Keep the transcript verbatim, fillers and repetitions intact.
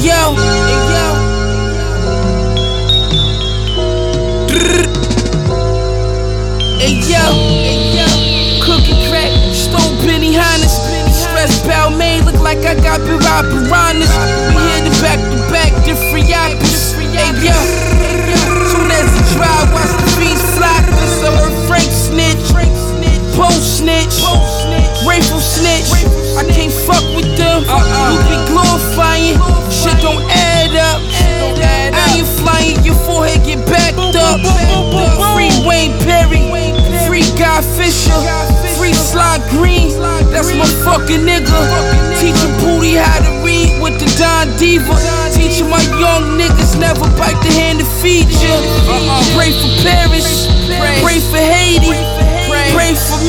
yo, hey yo. Hey yo, hey yo. Cookie crack, stone penny highness. Stress Balmain, look like I got Barack piranhas. We hit it back to back, different yappers. Hey yo, soon as the drive, watch the fiends fly. Cause I heard Frank snitch, Post snitch, Rayful snitch. I can't fuck with them. You be glorifying, shit don't add up. I ain't flying, your forehead get backed up. Free Wayne Perry, free Guy Fisher, free Sly Green. That's my fucking nigga. Teaching Booty how to read with the Don Diva. Teaching my young niggas never bite the hand that feed ya. Pray for Paris, pray for Haiti, pray for